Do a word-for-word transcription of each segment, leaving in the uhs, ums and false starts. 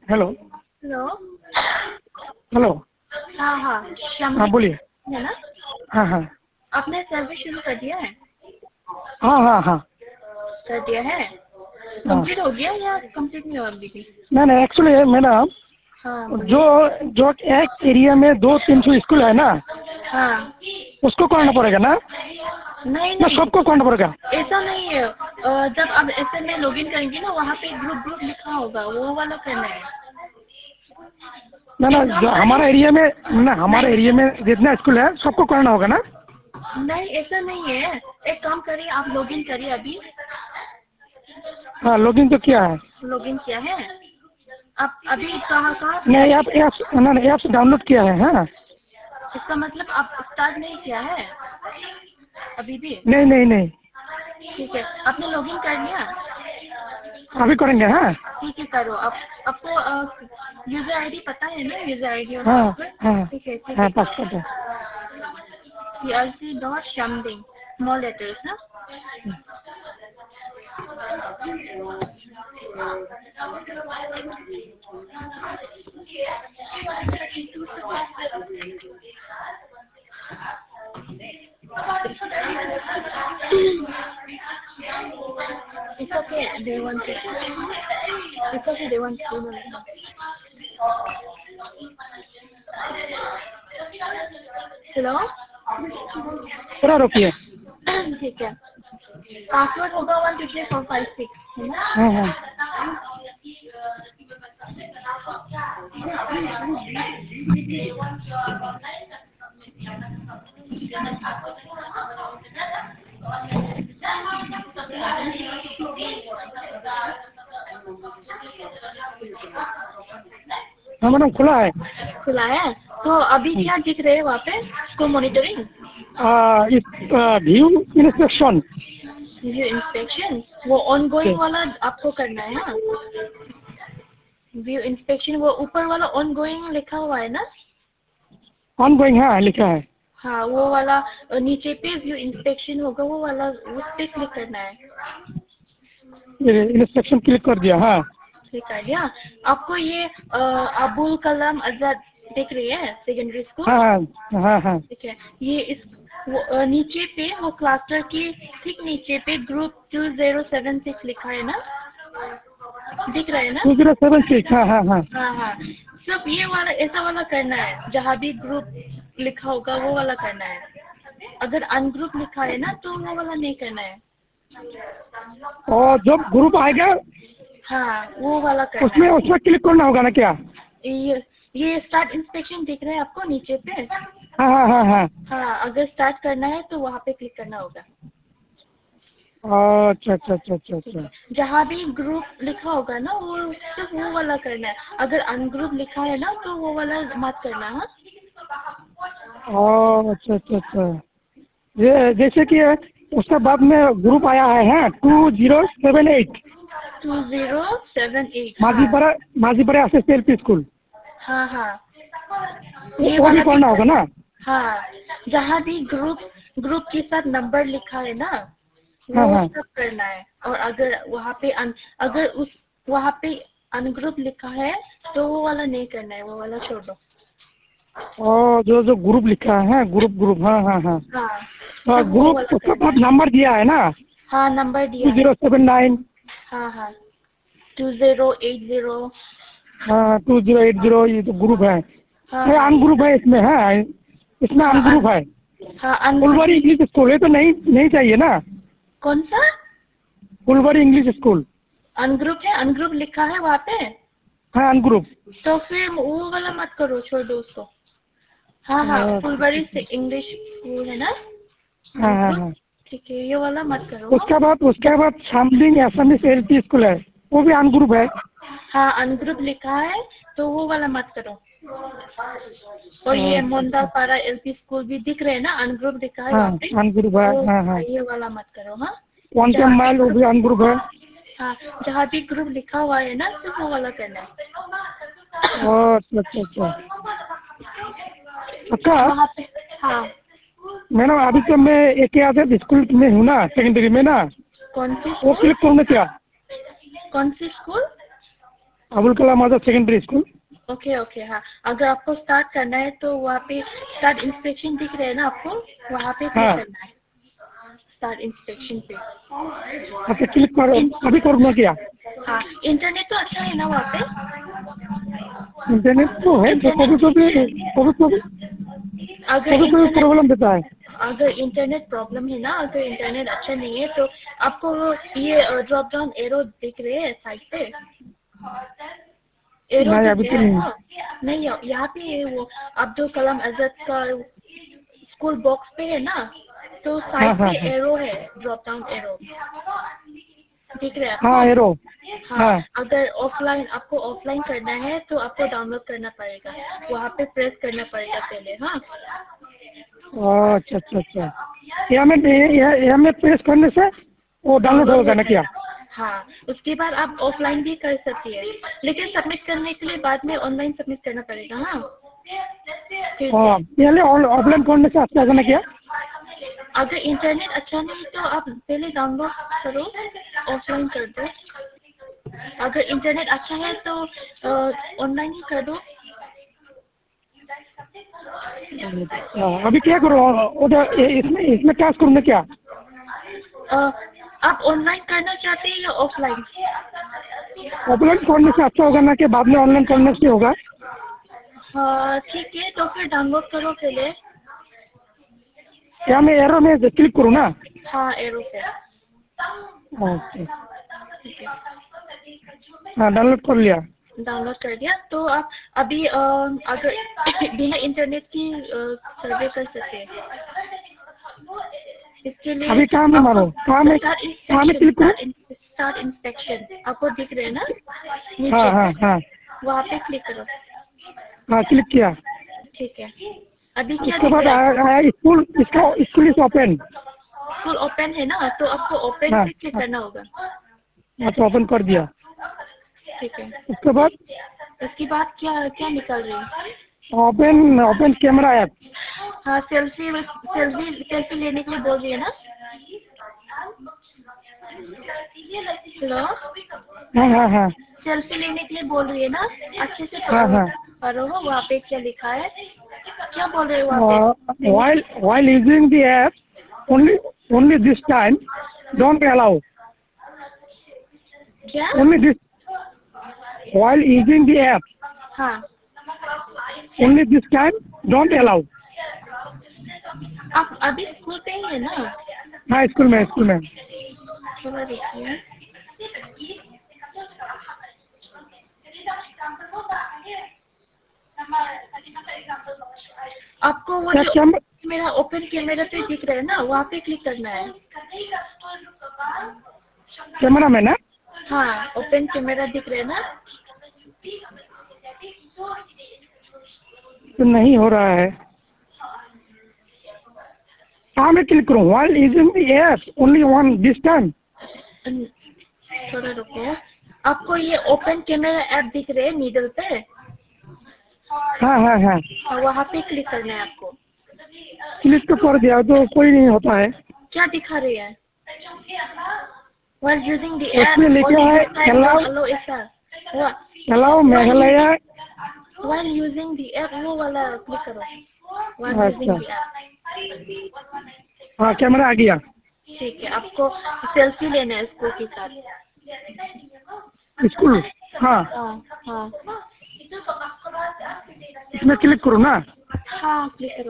Hello. Hello. Hello. हाँ हाँ हाँ श्यामली बोलिए। है ना? हाँ हाँ आपने सर्वे शुरू कर दिया है? हाँ हाँ हाँ कर दिया है? हाँ। कंप्लीट हो गया या कंप्लीट नहीं हुआ अभी भी? नहीं नहीं, एक्चुअली मैडम, हाँ जो बोलिए। जो एक एरिया में दो तीन सौ स्कूल है ना, हाँ उसको करना पड़ेगा ना? नहीं ना नहीं, सबको करना पड़ेगा? ऐसा नहीं है। अ, जब आप ऐसे में लॉग इन करेंगे ना, वहाँ पे ग्रुप ग्रुप लिखा होगा, वो वाला करना है। ना ना, एक काम जो करिए। हमारा एरिया में ना हमारे नहीं एरिया में जितना स्कूल है सबको करना होगा ना? नहीं, ऐसा नहीं है। एक काम करिए, आप लॉग इन करिए अभी। हाँ, लॉगिन तो किया है। लॉग इन किया है? आप अभी कहाँ कहाँ पे नहीं, अभी? ऐप ऐप्स ना ना ऐप्स डाउनलोड किया है। हाँ। इसका मतलब आप स्टार्ट नहीं किया है अभी भी? नहीं नहीं नहीं, ठीक है, आपने लॉग इन कर लिया? अभी करेंगे। हाँ ठीक है, करो। आप आपको यूजर आईडी पता है ना? यूजर आईडी और हाँ हाँ पासवर्ड। ठीक है ठीक हाँ, है। पासपोर्ट है। सी आर सी डॉट श्यामदिंग, स्मॉल लेटर्स ना? It's okay, they want to. It's okay, they want to. Hello. पूरा रुकिए। ठीक है, पासवर्ड होगा one two three four five six है ना? हाँ हाँ। हाँ मैडम, खुला है। खुला है? तो अभी क्या दिख रहे हैं वहाँ पे? स्कूल मॉनिटरिंग, आ, इस व्यू इंस्पेक्शन। व्यू इंस्पेक्शन, वो ऑन गोइंग वाला आपको करना है ना? व्यू इंस्पेक्शन, वो ऊपर वाला ऑन गोइंग लिखा हुआ है ना? ऑन गोइंग, हाँ लिखा है। हाँ, वो वाला नीचे पे व्यू इंस्पेक्शन होगा, वो वाला उस पे क्लिक करना है। इंस्पेक्शन क्लिक कर दिया। हाँ क्लिक कर दिया? आपको ये अ, अबुल कलाम आजाद दिख रही है सेकेंडरी स्कूल? हाँ हाँ हाँ। ठीक है, ये इस वो, अ, नीचे पे वो क्लस्टर की ठीक नीचे पे group two zero seven six लिखा है ना? दिख रहा है ना? Two zero seven six. हाँ हाँ हाँ। हाँ हाँ, सब ये वाला ऐसा वाला करना है। जहाँ भी ग्रुप लिखा होगा वो वाला करना है। अगर अनग्रुप लिखा है ना तो वो वाला नहीं करना है। और जब ग्रुप आएगा हाँ, वो वाला करना उसमें है। उसमें क्लिक करना होगा ना क्या? ये ये स्टार्ट इंस्पेक्शन दिख रहा है आपको नीचे पे? हाँ हाँ हाँ हाँ। हाँ, अगर स्टार्ट करना है तो वहाँ पे क्लिक करना होगा। अच्छा अच्छा अच्छा अच्छा ठीक अच्छा। है, जहाँ भी ग्रुप लिखा होगा ना वो सिर्फ वो वाला करना है। अगर अनग्रुप लिखा है ना तो वो वाला मत करना। हाँ, ओ अच्छा अच्छा अच्छा। ये जैसे कि उसके बाद में ग्रुप आया है, हाँ, two zero seven eight. Two zero seven eight. हाँ Majipara Majipara S S L P school. हाँ हाँ, वो ये वो भी वाला भी करना होगा करना ना? है। हाँ, जहाँ भी ग्रुप ग्रुप के साथ नंबर लिखा है ना हाँ वो हाँ। सब करना है। और अगर वहाँ पे अन, अगर उस वहाँ पे अनग्रुप लिखा है तो वो वाला नहीं करना है, वो वाला छोड़ दो। और जो जो ग्रुप लिखा है, हाँ, ग्रुप ग्रुप, हाँ हाँ हाँ। हाँ, और सिर्फ वो ग्रुप वाला उसका करना बाद है। नंबर दिया है ना? हाँ, नंबर टू दिया है। Zero seven nine. हाँ हाँ, टू जीरो एट जीरो। हाँ, टू जीरो एट जीरो, ये तो ग्रुप है। हाँ नहीं, हाँ अन ये ग्रुप है इसमें, है इसमें हाँ अन अन ग्रुप है। हाँ अनग्रुप फुलवारी भी। इंग्लिश स्कूल, ये तो नहीं नहीं चाहिए ना? कौन सा? Phulwari English school. अनग्रुप है, अनग्रुप लिखा है वहाँ पे? हाँ, अन ग्रुप। तो फिर वो वाला मत करो, छोड़ दो उसको। हाँ हाँ, फुलबारी से इंग्लिश स्कूल है ना? हाँ हाँ अनग्रुप। हाँ। ठीक है, ये वाला मत करो। हाँ उसके बाद उसके बाद शामलिंग एसएमएस एल पी स्कूल है, वो भी अन ग्रुप है। हाँ, अनग्रुप लिखा है तो वो वाला मत करो। और ये मोंदापाड़ा एलपी स्कूल भी दिख रहे हैं ना, अनग्रुप दिखा है हाँ, वहाँ पे? अन ग्रुप है। तो हाँ हाँ। ये वाला मत करो। हाँ, वन जहाँ भी माइल, वो ग्रुप भी अन ग्रुप है। हाँ, जहाँ भी ग्रुप लिखा हुआ है ना सिर्फ वो वाला करना है। ओ अच्छा अच्छा अच्छा। अच्छा वहाँ पे हाँ। मैडम, अभी तो मैं एक आजाद स्कूल में हूँ ना, सेकेंडरी में ना, कौन सी वो स्कूल? क्लिक करूँ क्या? कौन सी school? Abul Kalam Azad secondary school. Okay okay हाँ, अगर आपको स्टार्ट करना है तो वहाँ पे स्टार्ट इंस्पेक्शन दिख रहे हैं ना आपको, वहाँ पे क्लिक हाँ। करना है, स्टार्ट इंस्पेक्शन पे। अच्छा क्लिक करो, अभी करूँगा क्या? हाँ, इंटरनेट तो अच्छा है ना वहाँ पे? इंटरनेट तो है, तो कभी कभी कभी कभी अगर कभी कभी इंटरनेट प्रॉब्लम देता है। अगर इंटरनेट प्रॉब्लम है ना, अगर इंटरनेट अच्छा नहीं है तो आपको वो ये ड्रॉप डाउन एरो दिख रहे हैं साइड पे, एरो नहीं दिख अभी तो रहे हैं नहीं। ना? नहीं, यहाँ पे है वो अब्दुल कलाम आजाद का स्कूल बॉक्स पे है ना, तो हाँ साइड हाँ पे हाँ एरो है, ड्रॉप डाउन एरो दिख रहा है आपको? हाँ एरो। हाँ, हाँ अगर ऑफलाइन आपको ऑफलाइन करना है तो आपको डाउनलोड करना पड़ेगा, वहाँ पे प्रेस करना पड़ेगा पहले। हाँ अच्छा अच्छा अच्छा, यहाँ में यहाँ में प्रेस करने से वो डाउनलोड डाउनलोड होगा हो ना क्या? जाएगा। हाँ, उसके बाद आप ऑफलाइन भी कर सकती है, लेकिन सबमिट करने के लिए बाद में ऑनलाइन सबमिट करना पड़ेगा। हाँ फिर हाँ, से पहले ऑफलाइन करने से अच्छा होगा ना क्या? अगर इंटरनेट अच्छा नहीं तो आप पहले डाउनलोड करो, ऑफलाइन कर दो। अगर इंटरनेट अच्छा है तो ऑनलाइन ही कर दो। हाँ, अभी क्या करो उधर इसमें इसमें क्या करूँ क्या? अ, आप ऑनलाइन करना चाहते हैं या ऑफलाइन? ऑफलाइन करने से अच्छा होगा ना कि बाद में ऑनलाइन करने से होगा? हाँ ठीक है, तो फिर डाउनलोड करो पहले। यहाँ मैं एरो में क्लिक करूँ ना? हाँ एरो पे। ओके, हाँ डाउनलोड कर लिया। डाउनलोड कर दिया तो आप अभी अ, अगर बिना इंटरनेट की सर्वे कर सकते हैं। इसके लिए अभी कहाँ में मारो, कहाँ में स्टार्ट कहाँ में इंस्पेक्शन, क्लिक करूँ? स्टार्ट इंस्पेक्शन आपको दिख रहे हैं ना हाँ नीचे, हाँ हाँ वहाँ पे क्लिक करो। हाँ क्लिक किया। ठीक है, अभी क्या उसके दिख बाद रहा है? आया आया स्कूल, इसका school is open. Full open है ना, तो आपको ओपन हाँ पे क्लिक करना होगा। हाँ तो ओपन कर दिया। ठीक है, उसके बाद उसके बाद क्या क्या निकल रही है? Open open camera app. हाँ, सेल्फी सेल्फी सेल्फी लेने के लिए बोल रही है ना? हेलो, हाँ हाँ हाँ सेल्फी लेने के लिए बोल रही है ना? अच्छे से हाँ हाँ पढ़ो, वहाँ पे क्या लिखा है, क्या बोल रहे हो वहाँ पे? while while using the app only only this time don't allow, क्या? only this while using the app हाँ, only this time don't allow। आप अभी स्कूल पे ही है ना? हाँ स्कूल में स्कूल में। थोड़ा देखिए, आपको वो क्या जो कैमरा मेरा ओपन कैमरा पे दिख रहा है ना, वहाँ पे क्लिक करना है। कैमरा में ना? हाँ, ओपन कैमरा दिख रहा है ना? तो नहीं हो रहा है, कहाँ में क्लिक करूँ? while using the app only one this time। थोड़ा रुको, आपको ये ओपन कैमरा ऐप दिख रहे हैं मिडल पे? हाँ हाँ हाँ हाँ, वहाँ पे क्लिक करना है आपको। क्लिक तो कर दिया तो कोई नहीं होता है। क्या दिखा रही है? While using the app, उसमें लिखा only है this time allow don't allow ऐसा। वो allow while Meghalaya. using while using the app वो वाला क्लिक करो। While using अच्छा the app। हाँ कैमरा आ गया। ठीक है, आपको सेल्फी लेना है स्कूल के साथ। स्कूल हाँ, हाँ हाँ इसमें क्लिक करूँ ना? हाँ, क्लिक करो।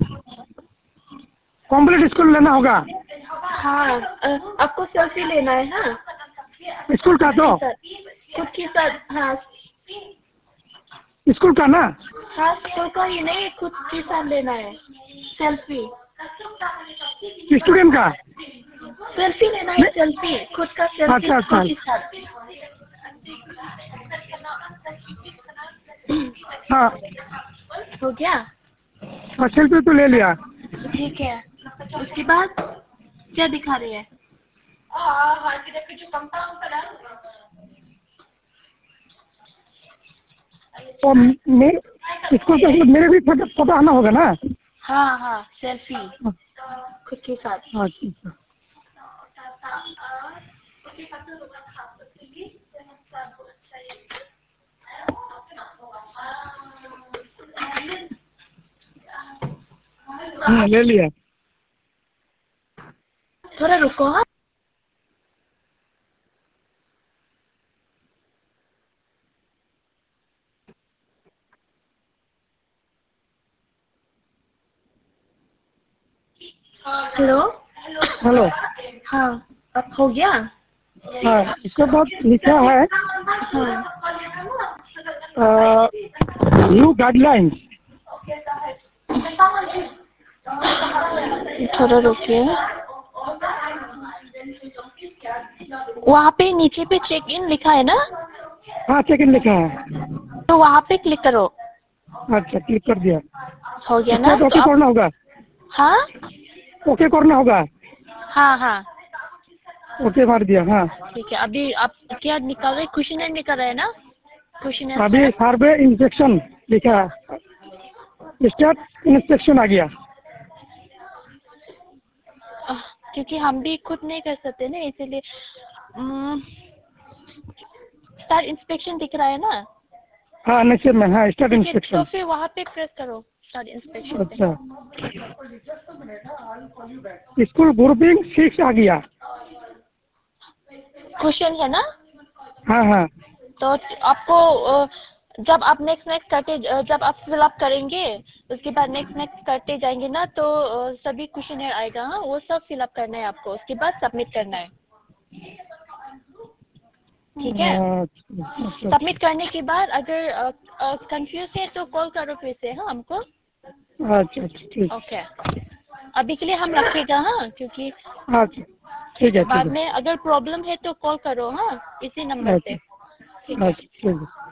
कंप्लीट स्कूल लेना होगा? हाँ, अ, आपको सेल्फी लेना है। हाँ, स्कूल का तो? खुद के साथ। हाँ स्कूल का ना? हाँ, स्कूल का ही नहीं, खुद के साथ लेना है सेल्फी। स्टूडेंट का? सेल्फी लेना है, सेल्फी खुद का, सेल्फी अच्छा स्कूल अच्छा के साथ। हाँ हो गया? हाँ सेल्फी तो ले लिया। ठीक है, उसके बाद क्या दिखा रही है? और मेरे स्कूल के साथ मेरे भी फोटो फोटो आना होगा ना? हाँ हाँ, सेल्फी खुद के साथ। अच्छा हम्म, ले लिया। थोड़ा रुको हाँ। हेलो। हेलो। हाँ, अब हो गया। हाँ, इसके बाद लिखा है हाँ। New guidelines. थोड़ा रुकिए। वहाँ पे नीचे पे चेक इन लिखा है ना? हाँ, चेक इन लिखा है। तो वहाँ पे क्लिक करो। अच्छा, क्लिक कर दिया। हो गया इसके ना? बाद तो ओके अब करना होगा। हाँ ओके करना होगा। हाँ हाँ ओके मार दिया। हाँ, ठीक है। अभी आप क्या निकाल रहे? क्वेश्चनर निकाल रहे हैं ना? क्वेश्चनर। अभी सर्वे इंस्पेक्शन लिखा है, स्टार्ट इंस्पेक्शन आ गया। क्योंकि हम भी खुद नहीं कर सकते ना, इसीलिए स्टार्ट इंस्पेक्शन दिख रहा है ना? हाँ, नीचे में। हाँ, स्टार्ट ठीक है, तो इंस्पेक्शन। फिर वहाँ पे प्रेस करो स्टार्ट इंस्पेक्शन पे। अच्छा, स्कूल ग्रुपिंग सिक्स आ गया। क्वेश्चन है ना? हाँ हाँ। तो आपको अ, जब आप नेक्स्ट नेक्स्ट करते जब आप फिलअप करेंगे उसके बाद नेक्स्ट नेक्स्ट करते जाएंगे ना, तो अ, सभी क्वेश्चन आएगा। हाँ, वो सब फिलअप करना है आपको, उसके बाद सबमिट करना है। ठीक है। अच्छा, अच्छा, सबमिट करने के बाद अगर कंफ्यूज है तो कॉल करो फिर से हाँ हमको। अच्छा, अच्छा, ठीक। ओके, अभी के लिए हम रखेगा हाँ, क्योंकि अच्छा, ठीक है, ठीक बाद है। में अगर प्रॉब्लम है तो कॉल करो हाँ, इसी नंबर पे। अच्छा, ठीक है। अच्छा, ठीक है।